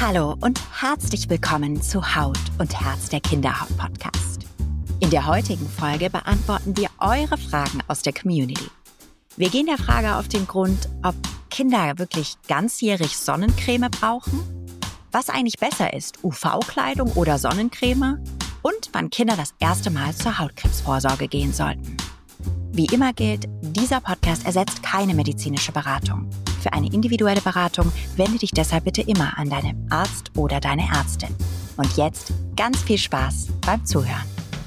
Hallo und herzlich willkommen zu Haut und Herz, der Kinderhaut-Podcast. In der heutigen Folge beantworten wir eure Fragen aus der Community. Wir gehen der Frage auf den Grund, ob Kinder wirklich ganzjährig Sonnencreme brauchen, was eigentlich besser ist, UV-Kleidung oder Sonnencreme und wann Kinder das erste Mal zur Hautkrebsvorsorge gehen sollten. Wie immer gilt, dieser Podcast ersetzt keine medizinische Beratung. Für eine individuelle Beratung wende dich deshalb bitte immer an deinen Arzt oder deine Ärztin. Und jetzt ganz viel Spaß beim Zuhören.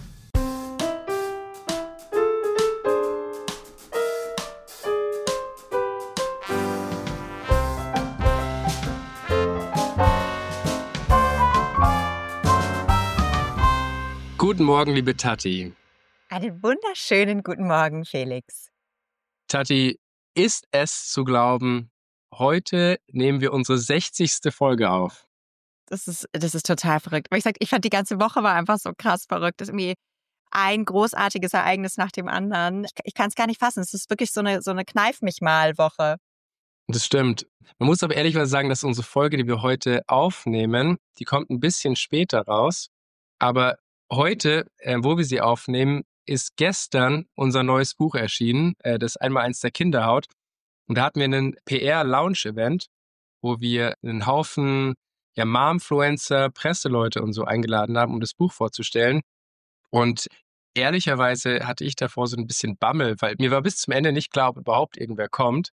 Guten Morgen, liebe Tati. Einen wunderschönen guten Morgen, Felix. Tati, ist es zu glauben, heute nehmen wir unsere 60. Folge auf. Das ist total verrückt. Aber ich fand, die ganze Woche war einfach so krass verrückt. Das ist irgendwie ein großartiges Ereignis nach dem anderen. Ich kann es gar nicht fassen. Es ist wirklich so eine Kneif-mich-mal-Woche. Das stimmt. Man muss aber ehrlich sagen, dass unsere Folge, die wir heute aufnehmen, die kommt ein bisschen später raus. Aber heute, wo wir sie aufnehmen, ist gestern unser neues Buch erschienen, das Einmaleins der Kinderhaut. Und da hatten wir einen PR-Lounge-Event, wo wir einen Haufen Momfluencer, Presseleute und so eingeladen haben, um das Buch vorzustellen. Und ehrlicherweise hatte ich davor so ein bisschen Bammel, weil mir war bis zum Ende nicht klar, ob überhaupt irgendwer kommt.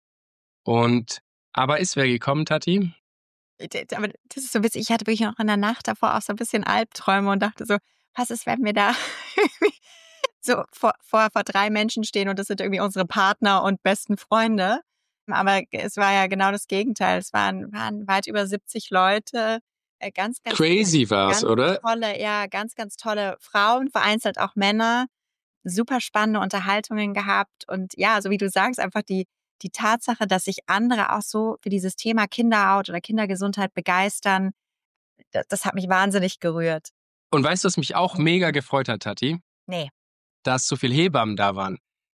Aber ist wer gekommen, Tati? Aber das ist so witzig. Ich hatte wirklich noch in der Nacht davor auch so ein bisschen Albträume und dachte so, was ist, wenn wir da so vor 3 Menschen stehen und das sind irgendwie unsere Partner und besten Freunde. Aber es war ja genau das Gegenteil. Es waren weit über 70 Leute. Ganz Crazy war's, oder? Ganz, ganz tolle Frauen, vereinzelt auch Männer. Super spannende Unterhaltungen gehabt. Und ja, so wie du sagst, einfach die Tatsache, dass sich andere auch so für dieses Thema Kinderhaut oder Kindergesundheit begeistern, das hat mich wahnsinnig gerührt. Und weißt du, was mich auch mega gefreut hat, Tati? Nee. Dass so viele Hebammen da waren.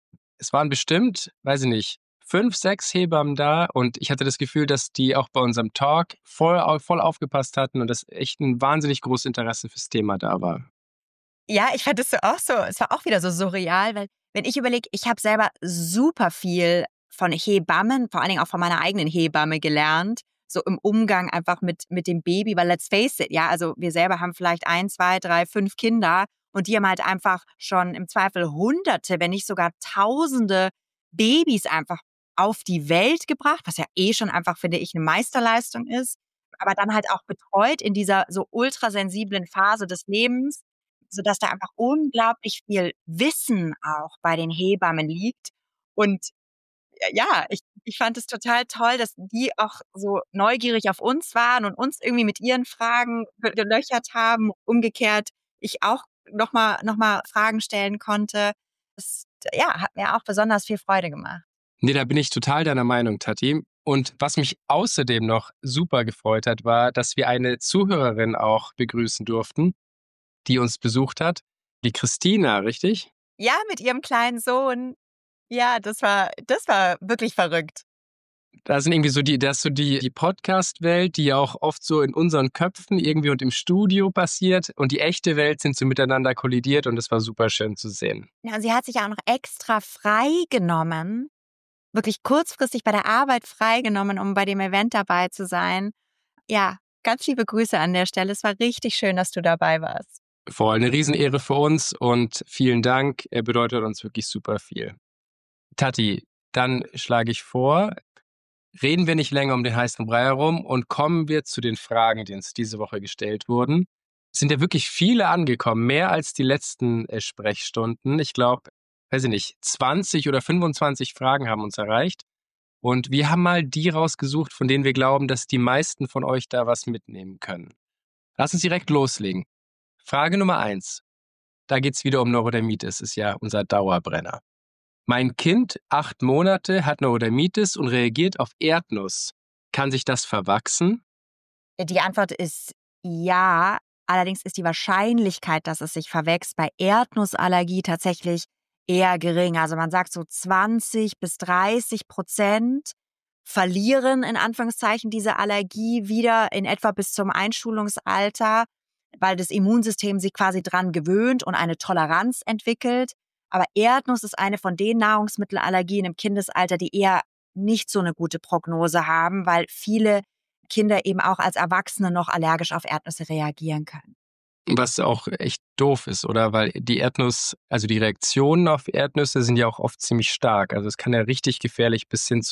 Es waren bestimmt, weiß ich nicht, 5, 6 Hebammen da und ich hatte das Gefühl, dass die auch bei unserem Talk voll aufgepasst hatten und dass echt ein wahnsinnig großes Interesse fürs Thema da war. Ja, ich fand es so auch so. Es war auch wieder so surreal, weil wenn ich überlege, ich habe selber super viel von Hebammen, vor allen Dingen auch von meiner eigenen Hebamme gelernt, so im Umgang einfach mit dem Baby, weil let's face it, ja, also wir selber haben vielleicht 1, 2, 3, 5 Kinder und die haben halt einfach schon im Zweifel Hunderte, wenn nicht sogar Tausende Babys einfach auf die Welt gebracht, was ja schon einfach, finde ich, eine Meisterleistung ist, aber dann halt auch betreut in dieser so ultrasensiblen Phase des Lebens, sodass da einfach unglaublich viel Wissen auch bei den Hebammen liegt. Und ja, ich fand es total toll, dass die auch so neugierig auf uns waren und uns irgendwie mit ihren Fragen gelöchert haben. Umgekehrt, ich auch noch mal Fragen stellen konnte. Das, ja, hat mir auch besonders viel Freude gemacht. Nee, da bin ich total deiner Meinung, Tati. Und was mich außerdem noch super gefreut hat, war, dass wir eine Zuhörerin auch begrüßen durften, die uns besucht hat. Die Christina, richtig? Ja, mit ihrem kleinen Sohn. Ja, das war wirklich verrückt. Da sind irgendwie so die Podcast-Welt, die ja auch oft so in unseren Köpfen irgendwie und im Studio passiert und die echte Welt sind so miteinander kollidiert und das war super schön zu sehen. Ja, und sie hat sich ja auch noch extra freigenommen, wirklich kurzfristig bei der Arbeit freigenommen, um bei dem Event dabei zu sein. Ja, ganz liebe Grüße an der Stelle. Es war richtig schön, dass du dabei warst. Voll eine Riesenehre für uns und vielen Dank. Er bedeutet uns wirklich super viel. Tati, dann schlage ich vor, reden wir nicht länger um den heißen Brei herum und kommen wir zu den Fragen, die uns diese Woche gestellt wurden. Es sind ja wirklich viele angekommen, mehr als die letzten Sprechstunden. Ich glaube, weiß ich nicht, 20 oder 25 Fragen haben uns erreicht. Und wir haben mal die rausgesucht, von denen wir glauben, dass die meisten von euch da was mitnehmen können. Lass uns direkt loslegen. Frage Nummer 1. Da geht's wieder um Neurodermitis, ist ja unser Dauerbrenner. Mein Kind, 8 Monate, hat Neurodermitis und reagiert auf Erdnuss. Kann sich das verwachsen? Die Antwort ist ja. Allerdings ist die Wahrscheinlichkeit, dass es sich verwächst, bei Erdnussallergie tatsächlich eher gering. Also man sagt so 20-30%. verlieren in Anführungszeichen diese Allergie wieder in etwa bis zum Einschulungsalter, weil das Immunsystem sich quasi dran gewöhnt und eine Toleranz entwickelt. Aber Erdnuss ist eine von den Nahrungsmittelallergien im Kindesalter, die eher nicht so eine gute Prognose haben, weil viele Kinder eben auch als Erwachsene noch allergisch auf Erdnüsse reagieren können. Was auch echt doof ist, oder? Weil also die Reaktionen auf Erdnüsse sind ja auch oft ziemlich stark. Also es kann ja richtig gefährlich bis hin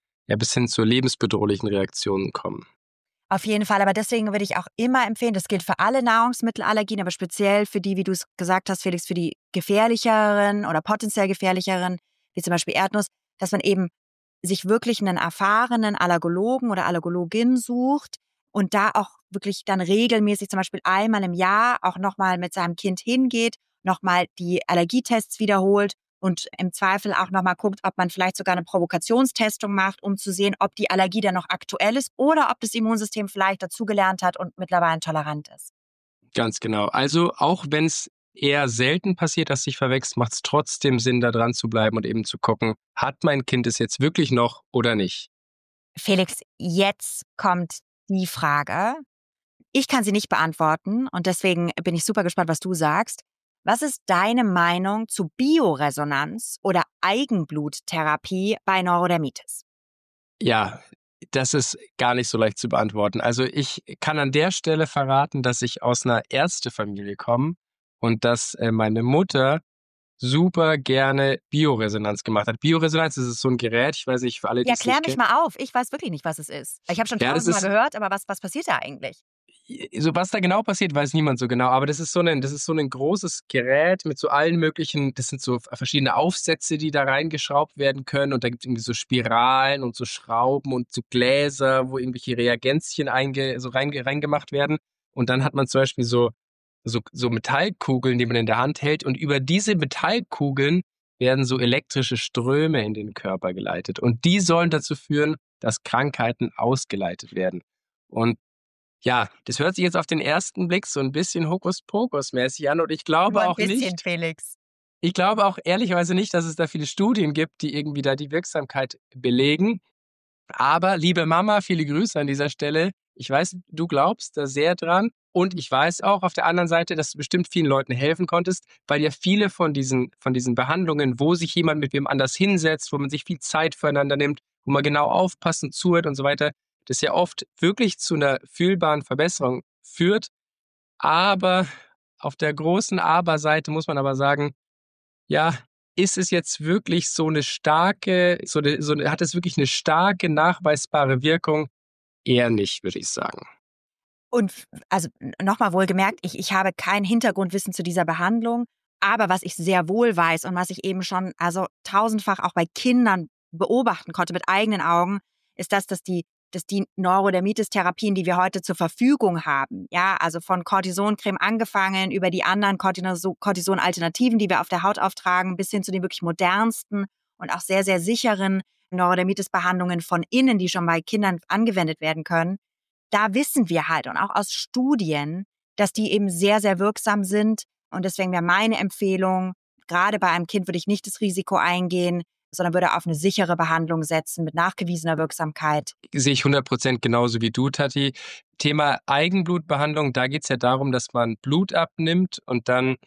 zu lebensbedrohlichen Reaktionen kommen. Auf jeden Fall, aber deswegen würde ich auch immer empfehlen, das gilt für alle Nahrungsmittelallergien, aber speziell für die, wie du es gesagt hast, Felix, für die gefährlicheren oder potenziell gefährlicheren, wie zum Beispiel Erdnuss, dass man eben sich wirklich einen erfahrenen Allergologen oder Allergologin sucht und da auch wirklich dann regelmäßig, zum Beispiel einmal im Jahr, auch nochmal mit seinem Kind hingeht, nochmal die Allergietests wiederholt und im Zweifel auch nochmal guckt, ob man vielleicht sogar eine Provokationstestung macht, um zu sehen, ob die Allergie dann noch aktuell ist oder ob das Immunsystem vielleicht dazugelernt hat und mittlerweile tolerant ist. Ganz genau. Also auch wenn es eher selten passiert, dass sich verwächst, macht es trotzdem Sinn, da dran zu bleiben und eben zu gucken, hat mein Kind es jetzt wirklich noch oder nicht? Felix, jetzt kommt die Frage. Ich kann sie nicht beantworten und deswegen bin ich super gespannt, was du sagst. Was ist deine Meinung zu Bioresonanz oder Eigenbluttherapie bei Neurodermitis? Ja, das ist gar nicht so leicht zu beantworten. Also ich kann an der Stelle verraten, dass ich aus einer Ärztefamilie komme und dass meine Mutter super gerne Bioresonanz gemacht hat. Bioresonanz, das ist so ein Gerät, ich weiß nicht, für alle, die Ja, es klär nicht mich kennen. mal auf. Ich weiß wirklich nicht, was es ist. Ich habe schon Ja, das tausendmal ist, gehört, aber was passiert da eigentlich? so was da genau passiert, weiß niemand so genau, aber das ist so ein großes Gerät mit so allen möglichen, das sind so verschiedene Aufsätze, die da reingeschraubt werden können und da gibt es irgendwie so Spiralen und so Schrauben und so Gläser, wo irgendwelche Reagenzien reingemacht werden und dann hat man zum Beispiel so Metallkugeln, die man in der Hand hält und über diese Metallkugeln werden so elektrische Ströme in den Körper geleitet und die sollen dazu führen, dass Krankheiten ausgeleitet werden. Und ja, das hört sich jetzt auf den ersten Blick so ein bisschen Hokuspokus-mäßig an und Nur ein bisschen, Felix. ich glaube auch ehrlicherweise nicht, dass es da viele Studien gibt, die irgendwie da die Wirksamkeit belegen. Aber liebe Mama, viele Grüße an dieser Stelle. Ich weiß, du glaubst da sehr dran und ich weiß auch auf der anderen Seite, dass du bestimmt vielen Leuten helfen konntest, weil ja viele von diesen Behandlungen, wo sich jemand mit wem anders hinsetzt, wo man sich viel Zeit füreinander nimmt, wo man genau aufpasst und zuhört und so weiter, das ja oft wirklich zu einer fühlbaren Verbesserung führt. Aber auf der großen Aber-Seite muss man aber sagen, ja, ist es jetzt wirklich hat es wirklich eine starke nachweisbare Wirkung? Eher nicht, würde ich sagen. Und also nochmal wohlgemerkt, ich habe kein Hintergrundwissen zu dieser Behandlung, aber was ich sehr wohl weiß und was ich eben schon also tausendfach auch bei Kindern beobachten konnte mit eigenen Augen, ist dass die Neurodermitis-Therapien, die wir heute zur Verfügung haben, ja, also von Cortisoncreme angefangen über die anderen Cortison-Alternativen, die wir auf der Haut auftragen, bis hin zu den wirklich modernsten und auch sehr, sehr sicheren Neurodermitis-Behandlungen von innen, die schon bei Kindern angewendet werden können. Da wissen wir halt und auch aus Studien, dass die eben sehr, sehr wirksam sind. Und deswegen wäre meine Empfehlung, gerade bei einem Kind würde ich nicht das Risiko eingehen, sondern würde auf eine sichere Behandlung setzen mit nachgewiesener Wirksamkeit. Sehe ich 100% genauso wie du, Tati. Thema Eigenblutbehandlung, da geht es ja darum, dass man Blut abnimmt und dann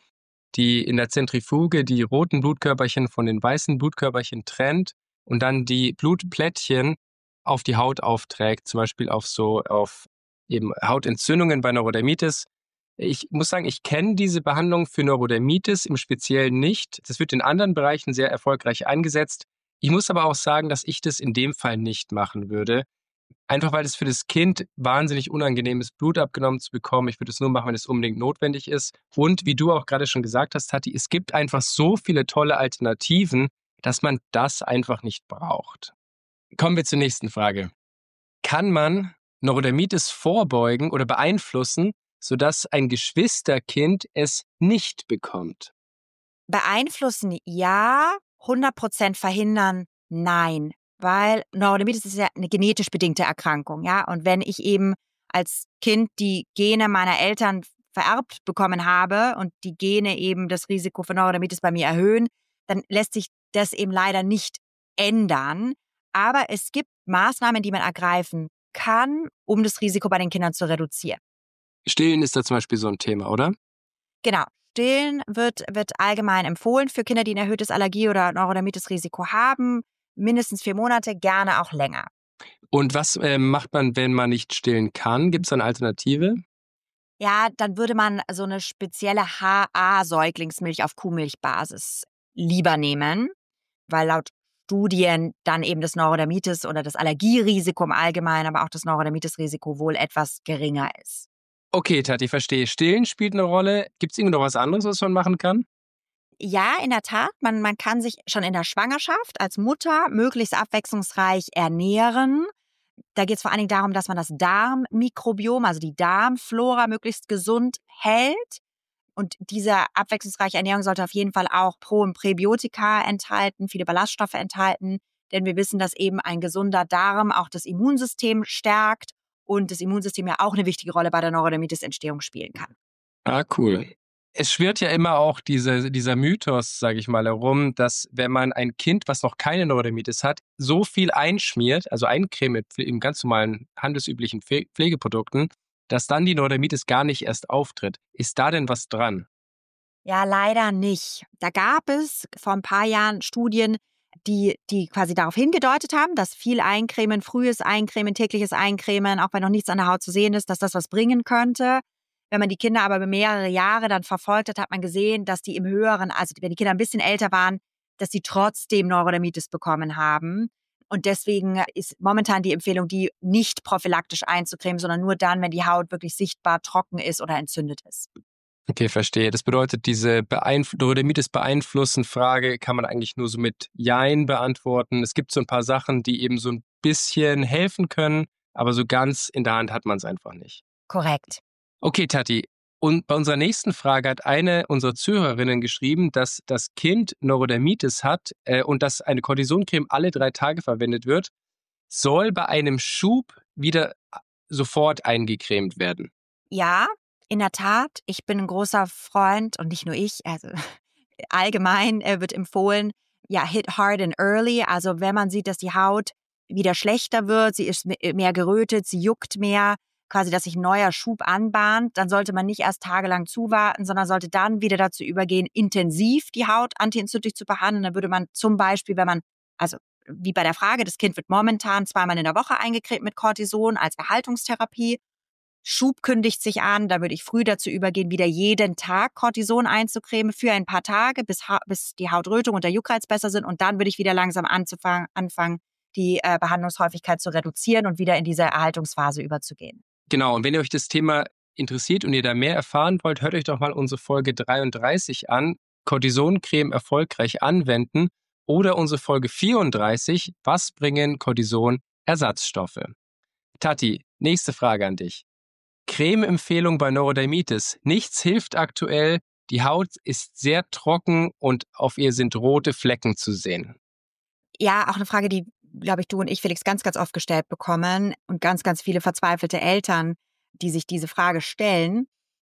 in der Zentrifuge die roten Blutkörperchen von den weißen Blutkörperchen trennt und dann die Blutplättchen auf die Haut aufträgt, zum Beispiel auf eben Hautentzündungen bei Neurodermitis. Ich muss sagen, ich kenne diese Behandlung für Neurodermitis im Speziellen nicht. Das wird in anderen Bereichen sehr erfolgreich eingesetzt. Ich muss aber auch sagen, dass ich das in dem Fall nicht machen würde. Einfach weil es für das Kind wahnsinnig unangenehm ist, Blut abgenommen zu bekommen. Ich würde es nur machen, wenn es unbedingt notwendig ist. Und wie du auch gerade schon gesagt hast, Tati, es gibt einfach so viele tolle Alternativen, dass man das einfach nicht braucht. Kommen wir zur nächsten Frage. Kann man Neurodermitis vorbeugen oder beeinflussen, sodass ein Geschwisterkind es nicht bekommt? Beeinflussen ja, 100% verhindern nein. Weil Neurodermitis ist ja eine genetisch bedingte Erkrankung, ja. Und wenn ich eben als Kind die Gene meiner Eltern vererbt bekommen habe und die Gene eben das Risiko für Neurodermitis bei mir erhöhen, dann lässt sich das eben leider nicht ändern. Aber es gibt Maßnahmen, die man ergreifen kann, um das Risiko bei den Kindern zu reduzieren. Stillen ist da zum Beispiel so ein Thema, oder? Genau. Stillen wird allgemein empfohlen für Kinder, die ein erhöhtes Allergie- oder Neurodermitis-Risiko haben. Mindestens 4 Monate, gerne auch länger. Und was macht man, wenn man nicht stillen kann? Gibt es eine Alternative? Ja, dann würde man so eine spezielle HA-Säuglingsmilch auf Kuhmilchbasis lieber nehmen, weil laut Studien dann eben das Neurodermitis oder das Allergierisiko im Allgemeinen, aber auch das Neurodermitis-Risiko wohl etwas geringer ist. Okay, Tati, verstehe. Stillen spielt eine Rolle. Gibt es irgendwie noch was anderes, was man machen kann? Ja, in der Tat, man kann sich schon in der Schwangerschaft als Mutter möglichst abwechslungsreich ernähren. Da geht es vor allen Dingen darum, dass man das Darmmikrobiom, also die Darmflora, möglichst gesund hält. Und diese abwechslungsreiche Ernährung sollte auf jeden Fall auch Pro- und Präbiotika enthalten, viele Ballaststoffe enthalten. Denn wir wissen, dass eben ein gesunder Darm auch das Immunsystem stärkt und das Immunsystem ja auch eine wichtige Rolle bei der Neurodermitis-Entstehung spielen kann. Ah, cool. Es schwirrt ja immer auch dieser Mythos, sage ich mal, herum, dass wenn man ein Kind, was noch keine Neurodermitis hat, so viel einschmiert, also eincremt in ganz normalen handelsüblichen Pflegeprodukten, dass dann die Neurodermitis gar nicht erst auftritt. Ist da denn was dran? Ja, leider nicht. Da gab es vor ein paar Jahren Studien, die quasi darauf hingedeutet haben, dass viel Eincremen, frühes Eincremen, tägliches Eincremen, auch wenn noch nichts an der Haut zu sehen ist, dass das was bringen könnte. Wenn man die Kinder aber über mehrere Jahre dann verfolgt hat, hat man gesehen, dass die im höheren, also wenn die Kinder ein bisschen älter waren, dass die trotzdem Neurodermitis bekommen haben. Und deswegen ist momentan die Empfehlung, die nicht prophylaktisch einzucremen, sondern nur dann, wenn die Haut wirklich sichtbar trocken ist oder entzündet ist. Okay, verstehe. Das bedeutet, diese Neurodermitis beeinflussen Frage kann man eigentlich nur so mit Jein beantworten. Es gibt so ein paar Sachen, die eben so ein bisschen helfen können, aber so ganz in der Hand hat man es einfach nicht. Korrekt. Okay, Tati. Und bei unserer nächsten Frage hat eine unserer Zuhörerinnen geschrieben, dass das Kind Neurodermitis hat und dass eine Cortisoncreme alle 3 Tage verwendet wird, soll bei einem Schub wieder sofort eingecremt werden. Ja, in der Tat. Ich bin ein großer Freund und nicht nur ich, also allgemein wird empfohlen, ja, hit hard and early. Also wenn man sieht, dass die Haut wieder schlechter wird, sie ist mehr gerötet, sie juckt mehr, quasi, dass sich ein neuer Schub anbahnt, dann sollte man nicht erst tagelang zuwarten, sondern sollte dann wieder dazu übergehen, intensiv die Haut antientzündlich zu behandeln. Dann würde man zum Beispiel, wenn man, also wie bei der Frage, das Kind wird momentan 2-mal in der Woche eingecremt mit Cortison als Erhaltungstherapie. Schub kündigt sich an, da würde ich früh dazu übergehen, wieder jeden Tag Cortison einzucremen für ein paar Tage, bis die Hautrötung und der Juckreiz besser sind. Und dann würde ich wieder langsam anfangen, die Behandlungshäufigkeit zu reduzieren und wieder in diese Erhaltungsphase überzugehen. Genau, und wenn ihr euch das Thema interessiert und ihr da mehr erfahren wollt, hört euch doch mal unsere Folge 33 an, Cortisoncreme erfolgreich anwenden, oder unsere Folge 34, was bringen Cortison-Ersatzstoffe? Tati, nächste Frage an dich. Creme-Empfehlung bei Neurodermitis. Nichts hilft aktuell, die Haut ist sehr trocken und auf ihr sind rote Flecken zu sehen. Ja, auch eine Frage, die, glaube ich, du und ich, Felix, ganz, ganz oft gestellt bekommen und ganz, ganz viele verzweifelte Eltern, die sich diese Frage stellen.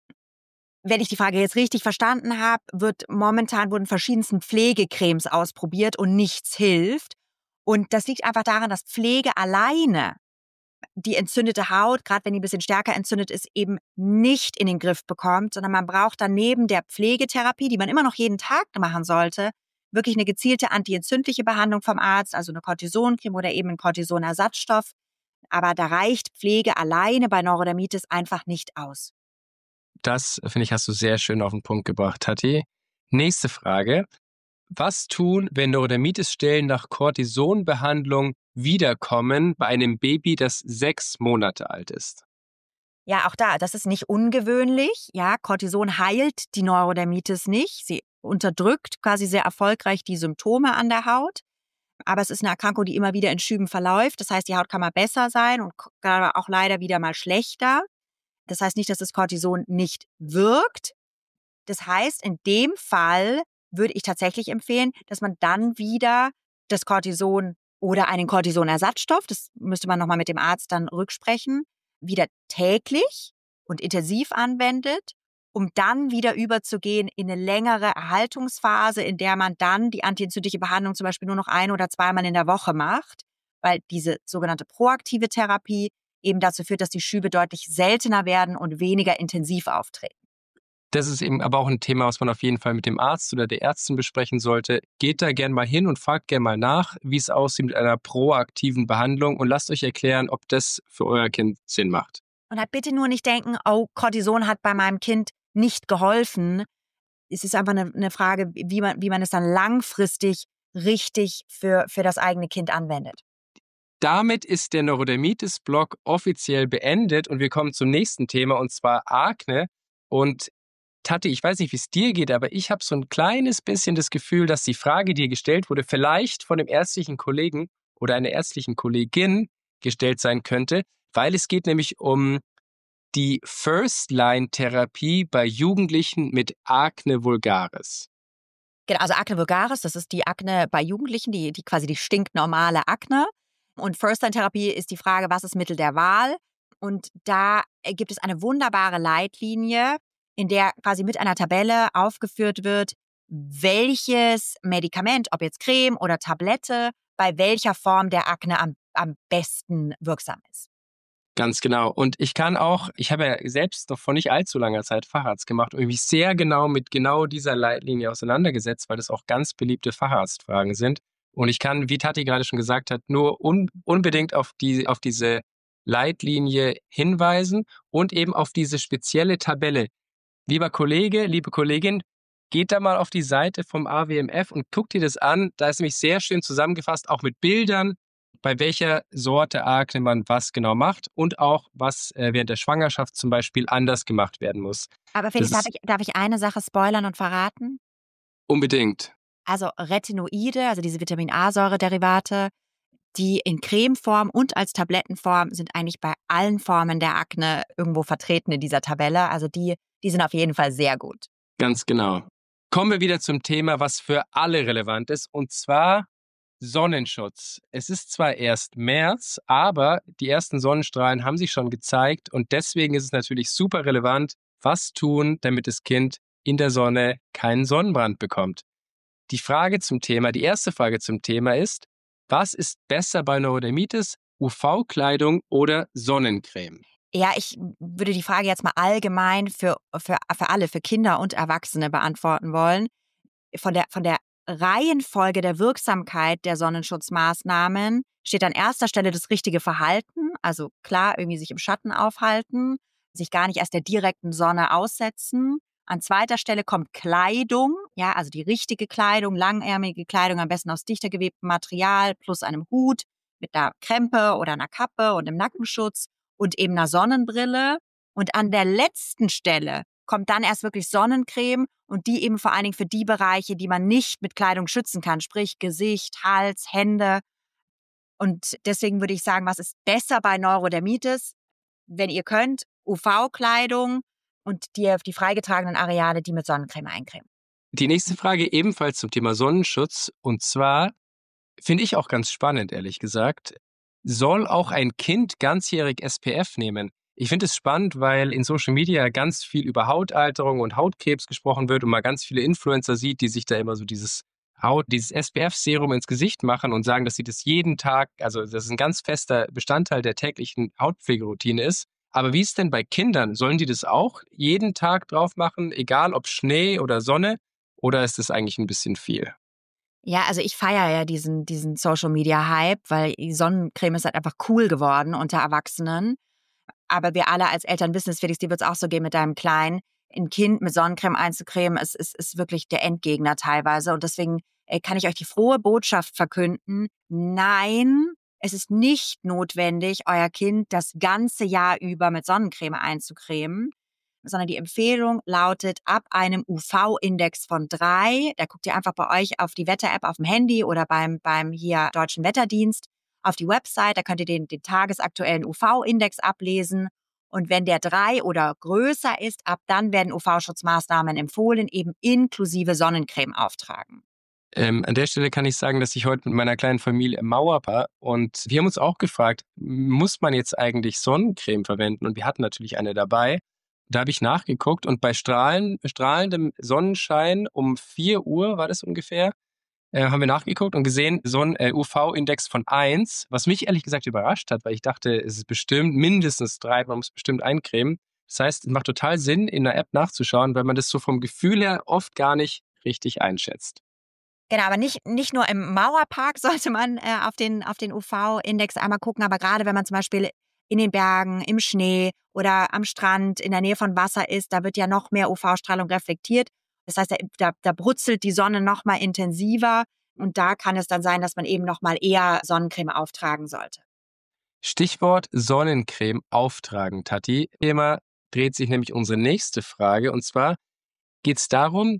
Wenn ich die Frage jetzt richtig verstanden habe, wurden verschiedensten Pflegecremes ausprobiert und nichts hilft. Und das liegt einfach daran, dass Pflege alleine die entzündete Haut, gerade wenn die ein bisschen stärker entzündet ist, eben nicht in den Griff bekommt, sondern man braucht dann neben der Pflegetherapie, die man immer noch jeden Tag machen sollte, wirklich eine gezielte antientzündliche Behandlung vom Arzt, also eine Cortisoncreme oder eben ein Cortisonersatzstoff. Aber da reicht Pflege alleine bei Neurodermitis einfach nicht aus. Das, finde ich, hast du sehr schön auf den Punkt gebracht, Tati. Nächste Frage. Was tun, wenn Neurodermitis-Stellen nach Cortisonbehandlung wiederkommen bei einem Baby, das 6 Monate alt ist? Ja, auch das ist nicht ungewöhnlich. Ja, Cortison heilt die Neurodermitis nicht. Sie unterdrückt quasi sehr erfolgreich die Symptome an der Haut. Aber es ist eine Erkrankung, die immer wieder in Schüben verläuft. Das heißt, die Haut kann mal besser sein und auch leider wieder mal schlechter. Das heißt nicht, dass das Cortison nicht wirkt. Das heißt, in dem Fall würde ich tatsächlich empfehlen, dass man dann wieder das Cortison oder einen Cortisonersatzstoff, das müsste man nochmal mit dem Arzt dann rücksprechen, wieder täglich und intensiv anwendet, um dann wieder überzugehen in eine längere Erhaltungsphase, in der man dann die antientzündliche Behandlung zum Beispiel nur noch 1- oder 2-mal in der Woche macht, weil diese sogenannte proaktive Therapie eben dazu führt, dass die Schübe deutlich seltener werden und weniger intensiv auftreten. Das ist eben aber auch ein Thema, was man auf jeden Fall mit dem Arzt oder der Ärztin besprechen sollte. Geht da gern mal hin und fragt gern mal nach, wie es aussieht mit einer proaktiven Behandlung und lasst euch erklären, ob das für euer Kind Sinn macht. Und halt bitte nur nicht denken, oh, Cortison hat bei meinem Kind nicht geholfen. Es ist einfach eine Frage, wie man es dann langfristig richtig für das eigene Kind anwendet. Damit ist der Neurodermitis-Blog offiziell beendet und wir kommen zum nächsten Thema, und zwar Akne. Und Tati, ich weiß nicht, wie es dir geht, aber ich habe so ein kleines bisschen das Gefühl, dass die Frage, die gestellt wurde, vielleicht von einem ärztlichen Kollegen oder einer ärztlichen Kollegin gestellt sein könnte, weil es geht nämlich um die First-Line-Therapie bei Jugendlichen mit Akne vulgaris. Genau, also Akne vulgaris, das ist die Akne bei Jugendlichen, die quasi die stinknormale Akne. Und First-Line-Therapie ist die Frage, was ist Mittel der Wahl? Und da gibt es eine wunderbare Leitlinie, in der quasi mit einer Tabelle aufgeführt wird, welches Medikament, ob jetzt Creme oder Tablette, bei welcher Form der Akne am besten wirksam ist. Ganz genau. Und ich habe ja selbst noch vor nicht allzu langer Zeit Facharzt gemacht und mich sehr genau mit genau dieser Leitlinie auseinandergesetzt, weil das auch ganz beliebte Facharztfragen sind. Und ich kann, wie Tati gerade schon gesagt hat, nur unbedingt auf diese Leitlinie hinweisen und eben auf diese spezielle Tabelle. Lieber Kollege, liebe Kollegin, geht da mal auf die Seite vom AWMF und guckt dir das an. Da ist nämlich sehr schön zusammengefasst, auch mit Bildern, bei welcher Sorte Akne man was genau macht und auch, was während der Schwangerschaft zum Beispiel anders gemacht werden muss. Aber Felix, darf ich eine Sache spoilern und verraten? Unbedingt. Also Retinoide, also diese Vitamin-A-Säure-Derivate, die in Cremeform und als Tablettenform sind eigentlich bei allen Formen der Akne irgendwo vertreten in dieser Tabelle. Also die sind auf jeden Fall sehr gut. Ganz genau. Kommen wir wieder zum Thema, was für alle relevant ist, und zwar Sonnenschutz. Es ist zwar erst März, aber die ersten Sonnenstrahlen haben sich schon gezeigt und deswegen ist es natürlich super relevant, was tun, damit das Kind in der Sonne keinen Sonnenbrand bekommt. Die erste Frage zum Thema ist, was ist besser bei Neurodermitis, UV-Kleidung oder Sonnencreme? Ja, ich würde die Frage jetzt mal allgemein für alle, für Kinder und Erwachsene beantworten wollen. Von der Reihenfolge der Wirksamkeit der Sonnenschutzmaßnahmen steht an erster Stelle das richtige Verhalten. Also klar, irgendwie sich im Schatten aufhalten, sich gar nicht erst der direkten Sonne aussetzen. An zweiter Stelle kommt Kleidung, ja, also die richtige Kleidung, langärmelige Kleidung, am besten aus dichter gewebtem Material, plus einem Hut mit einer Krempe oder einer Kappe und einem Nackenschutz und eben einer Sonnenbrille. Und an der letzten Stelle kommt dann erst wirklich Sonnencreme und die eben vor allen Dingen für die Bereiche, die man nicht mit Kleidung schützen kann, sprich Gesicht, Hals, Hände. Und deswegen würde ich sagen, was ist besser bei Neurodermitis? Wenn ihr könnt, UV-Kleidung und die freigetragenen Areale, die mit Sonnencreme eincremen. Die nächste Frage ebenfalls zum Thema Sonnenschutz, und zwar finde ich auch ganz spannend, ehrlich gesagt. Soll auch ein Kind ganzjährig SPF nehmen? Ich finde es spannend, weil in Social Media ganz viel über Hautalterung und Hautkrebs gesprochen wird und man ganz viele Influencer sieht, die sich da immer so dieses SPF-Serum ins Gesicht machen und sagen, dass sie das jeden Tag, also dass es ein ganz fester Bestandteil der täglichen Hautpflegeroutine ist. Aber wie ist es denn bei Kindern? Sollen die das auch jeden Tag drauf machen, egal ob Schnee oder Sonne? Oder ist das eigentlich ein bisschen viel? Ja, also ich feiere ja diesen Social-Media-Hype, weil die Sonnencreme ist halt einfach cool geworden unter Erwachsenen. Aber wir alle als Eltern wissen es, Felix, dir wird es auch so gehen mit deinem Kleinen. Ein Kind mit Sonnencreme einzucremen, ist wirklich der Endgegner teilweise. Und deswegen kann ich euch die frohe Botschaft verkünden. Nein, es ist nicht notwendig, euer Kind das ganze Jahr über mit Sonnencreme einzucremen, sondern die Empfehlung lautet ab einem UV-Index von 3. Da guckt ihr einfach bei euch auf die Wetter-App auf dem Handy oder beim hier Deutschen Wetterdienst auf die Website. Da könnt ihr den tagesaktuellen UV-Index ablesen. Und wenn der 3 oder größer ist, ab dann werden UV-Schutzmaßnahmen empfohlen, eben inklusive Sonnencreme auftragen. An der Stelle kann ich sagen, dass ich heute mit meiner kleinen Familie im Mauer war und wir haben uns auch gefragt, muss man jetzt eigentlich Sonnencreme verwenden? Und wir hatten natürlich eine dabei. Da habe ich nachgeguckt und bei strahlendem Sonnenschein um 4 Uhr war das ungefähr, haben wir nachgeguckt und gesehen, so ein UV-Index von 1, was mich ehrlich gesagt überrascht hat, weil ich dachte, es ist bestimmt mindestens 3, man muss bestimmt eincremen. Das heißt, es macht total Sinn, in der App nachzuschauen, weil man das so vom Gefühl her oft gar nicht richtig einschätzt. Genau, aber nicht nur im Mauerpark sollte man auf den UV-Index einmal gucken, aber gerade wenn man zum Beispiel in den Bergen, im Schnee oder am Strand in der Nähe von Wasser ist, da wird ja noch mehr UV-Strahlung reflektiert. Das heißt, da brutzelt die Sonne noch mal intensiver und da kann es dann sein, dass man eben noch mal eher Sonnencreme auftragen sollte. Stichwort Sonnencreme auftragen, Tati. Thema dreht sich nämlich unsere nächste Frage und zwar geht es darum,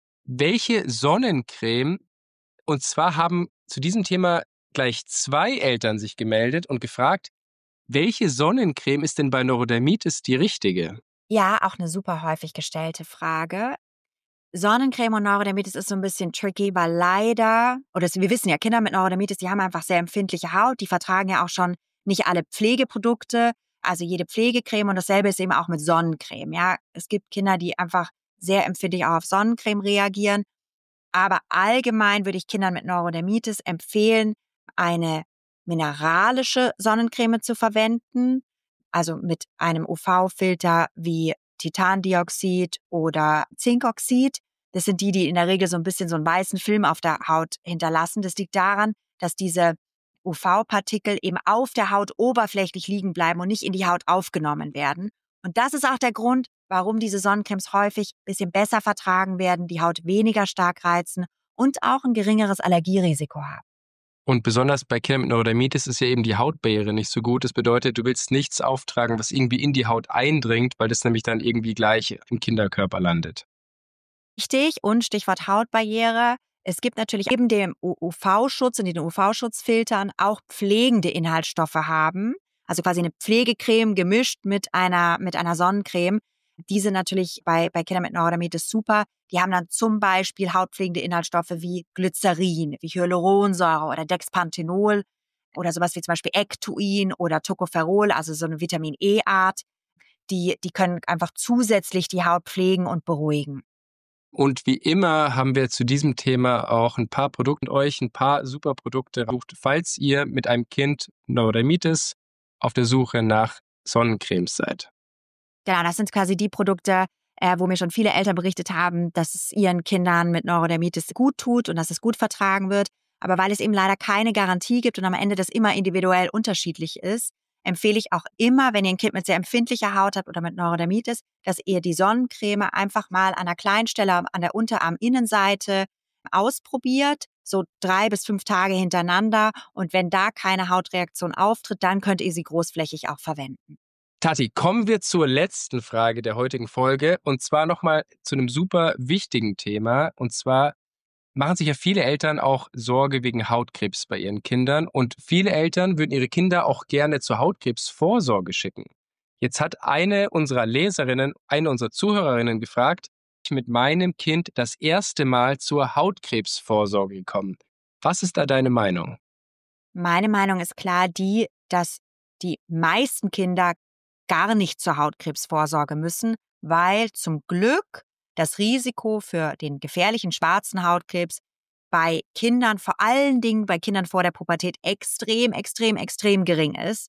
welche Sonnencreme, und zwar haben zu diesem Thema gleich 2 Eltern sich gemeldet und gefragt, welche Sonnencreme ist denn bei Neurodermitis die richtige? Ja, auch eine super häufig gestellte Frage. Sonnencreme und Neurodermitis ist so ein bisschen tricky, weil leider, wir wissen ja, Kinder mit Neurodermitis, die haben einfach sehr empfindliche Haut, die vertragen ja auch schon nicht alle Pflegeprodukte, also jede Pflegecreme und dasselbe ist eben auch mit Sonnencreme, ja. Es gibt Kinder, die einfach sehr empfindlich auch auf Sonnencreme reagieren, aber allgemein würde ich Kindern mit Neurodermitis empfehlen, eine mineralische Sonnencreme zu verwenden, also mit einem UV-Filter wie Titandioxid oder Zinkoxid. Das sind die in der Regel so ein bisschen so einen weißen Film auf der Haut hinterlassen. Das liegt daran, dass diese UV-Partikel eben auf der Haut oberflächlich liegen bleiben und nicht in die Haut aufgenommen werden. Und das ist auch der Grund, warum diese Sonnencremes häufig ein bisschen besser vertragen werden, die Haut weniger stark reizen und auch ein geringeres Allergierisiko haben. Und besonders bei Kindern mit Neurodermitis ist ja eben die Hautbarriere nicht so gut. Das bedeutet, du willst nichts auftragen, was irgendwie in die Haut eindringt, weil das nämlich dann irgendwie gleich im Kinderkörper landet. Richtig, und Stichwort Hautbarriere. Es gibt natürlich neben dem UV-Schutz und den UV-Schutzfiltern auch pflegende Inhaltsstoffe haben. Also quasi eine Pflegecreme gemischt mit einer Sonnencreme. Die sind natürlich bei Kindern mit Neurodermitis super. Die haben dann zum Beispiel hautpflegende Inhaltsstoffe wie Glycerin, wie Hyaluronsäure oder Dexpanthenol oder sowas wie zum Beispiel Ectuin oder Tocopherol, also so eine Vitamin-E-Art. Die können einfach zusätzlich die Haut pflegen und beruhigen. Und wie immer haben wir zu diesem Thema auch ein paar Produkte euch, ein paar super Produkte rausgesucht, falls ihr mit einem Kind Neurodermitis auf der Suche nach Sonnencremes seid. Genau, das sind quasi die Produkte, wo mir schon viele Eltern berichtet haben, dass es ihren Kindern mit Neurodermitis gut tut und dass es gut vertragen wird. Aber weil es eben leider keine Garantie gibt und am Ende das immer individuell unterschiedlich ist, empfehle ich auch immer, wenn ihr ein Kind mit sehr empfindlicher Haut habt oder mit Neurodermitis, dass ihr die Sonnencreme einfach mal an einer kleinen Stelle an der Unterarminnenseite ausprobiert, so 3 bis 5 Tage hintereinander. Und wenn da keine Hautreaktion auftritt, dann könnt ihr sie großflächig auch verwenden. Tati, kommen wir zur letzten Frage der heutigen Folge und zwar nochmal zu einem super wichtigen Thema. Und zwar machen sich ja viele Eltern auch Sorge wegen Hautkrebs bei ihren Kindern und viele Eltern würden ihre Kinder auch gerne zur Hautkrebsvorsorge schicken. Jetzt hat eine unserer Leserinnen, eine unserer Zuhörerinnen gefragt, ich bin mit meinem Kind das erste Mal zur Hautkrebsvorsorge gekommen. Was ist da deine Meinung? Meine Meinung ist klar die, dass die meisten Kinder gar nicht zur Hautkrebsvorsorge müssen, weil zum Glück das Risiko für den gefährlichen schwarzen Hautkrebs bei Kindern, vor allen Dingen bei Kindern vor der Pubertät, extrem, extrem, extrem gering ist.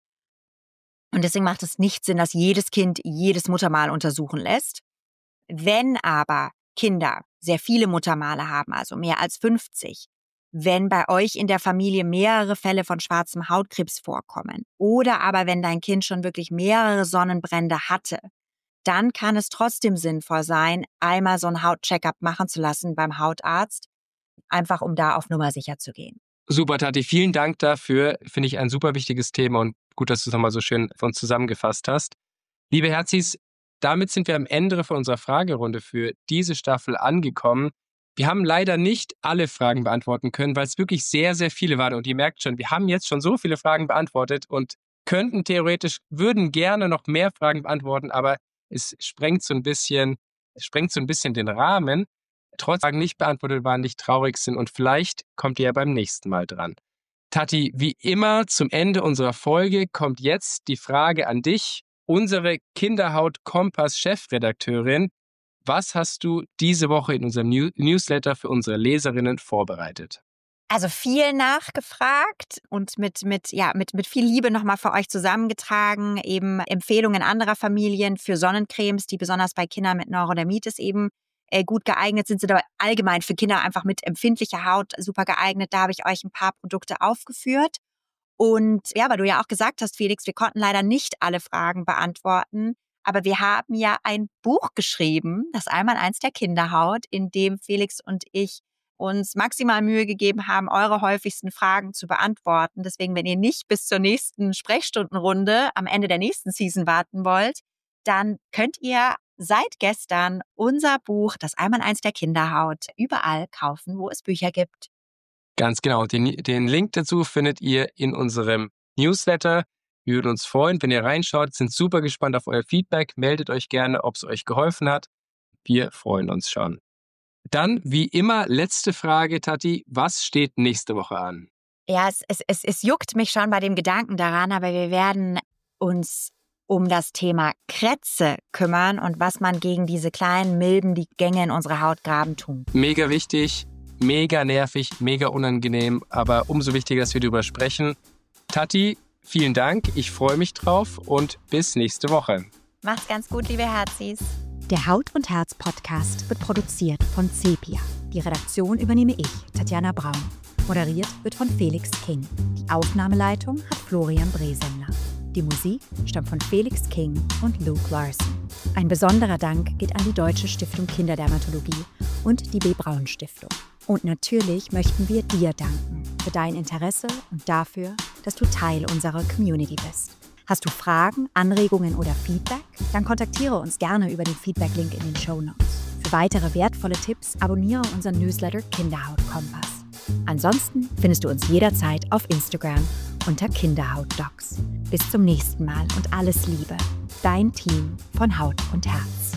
Und deswegen macht es nicht Sinn, dass jedes Kind jedes Muttermal untersuchen lässt. Wenn aber Kinder sehr viele Muttermale haben, also mehr als 50, wenn bei euch in der Familie mehrere Fälle von schwarzem Hautkrebs vorkommen oder aber wenn dein Kind schon wirklich mehrere Sonnenbrände hatte, dann kann es trotzdem sinnvoll sein, einmal so ein Hautcheckup machen zu lassen beim Hautarzt, einfach um da auf Nummer sicher zu gehen. Super, Tati, vielen Dank dafür. Finde ich ein super wichtiges Thema und gut, dass du es nochmal so schön für uns zusammengefasst hast. Liebe Herzis, damit sind wir am Ende von unserer Fragerunde für diese Staffel angekommen. Wir haben leider nicht alle Fragen beantworten können, weil es wirklich sehr, sehr viele waren. Und ihr merkt schon, wir haben jetzt schon so viele Fragen beantwortet und würden gerne noch mehr Fragen beantworten, aber es sprengt so ein bisschen den Rahmen. Trotz Fragen nicht beantwortet waren, nicht traurig sind und vielleicht kommt ihr ja beim nächsten Mal dran. Tati, wie immer zum Ende unserer Folge kommt jetzt die Frage an dich, unsere Kinderhaut-Kompass-Chefredakteurin. Was hast du diese Woche in unserem Newsletter für unsere Leserinnen vorbereitet? Also viel nachgefragt und mit viel Liebe nochmal für euch zusammengetragen. Eben Empfehlungen anderer Familien für Sonnencremes, die besonders bei Kindern mit Neurodermitis eben gut geeignet sind aber allgemein für Kinder einfach mit empfindlicher Haut super geeignet. Da habe ich euch ein paar Produkte aufgeführt. Und ja, weil du ja auch gesagt hast, Felix, wir konnten leider nicht alle Fragen beantworten. Aber wir haben ja ein Buch geschrieben, das Einmaleins der Kinderhaut, in dem Felix und ich uns maximal Mühe gegeben haben, eure häufigsten Fragen zu beantworten. Deswegen, wenn ihr nicht bis zur nächsten Sprechstundenrunde am Ende der nächsten Season warten wollt, dann könnt ihr seit gestern unser Buch, das Einmaleins der Kinderhaut, überall kaufen, wo es Bücher gibt. Ganz genau. Den Link dazu findet ihr in unserem Newsletter. Wir würden uns freuen, wenn ihr reinschaut, sind super gespannt auf euer Feedback. Meldet euch gerne, ob es euch geholfen hat. Wir freuen uns schon. Dann, wie immer, letzte Frage, Tati. Was steht nächste Woche an? Ja, es juckt mich schon bei dem Gedanken daran, aber wir werden uns um das Thema Krätze kümmern und was man gegen diese kleinen Milben, die Gänge in unserer Haut graben, tun. Mega wichtig, mega nervig, mega unangenehm, aber umso wichtiger, dass wir darüber sprechen. Tati, vielen Dank, ich freue mich drauf und bis nächste Woche. Macht's ganz gut, liebe Herzis. Der Haut und Herz Podcast wird produziert von Sepia. Die Redaktion übernehme ich, Tatjana Braun. Moderiert wird von Felix King. Die Aufnahmeleitung hat Florian Bresender. Die Musik stammt von Felix King und Luke Larson. Ein besonderer Dank geht an die Deutsche Stiftung Kinderdermatologie und die B. Braun Stiftung. Und natürlich möchten wir dir danken für dein Interesse und dafür, dass du Teil unserer Community bist. Hast du Fragen, Anregungen oder Feedback? Dann kontaktiere uns gerne über den Feedback-Link in den Shownotes. Für weitere wertvolle Tipps abonniere unseren Newsletter Kinderhaut-Kompass. Ansonsten findest du uns jederzeit auf Instagram unter Kinderhaut-Docs. Bis zum nächsten Mal und alles Liebe. Dein Team von Haut und Herz.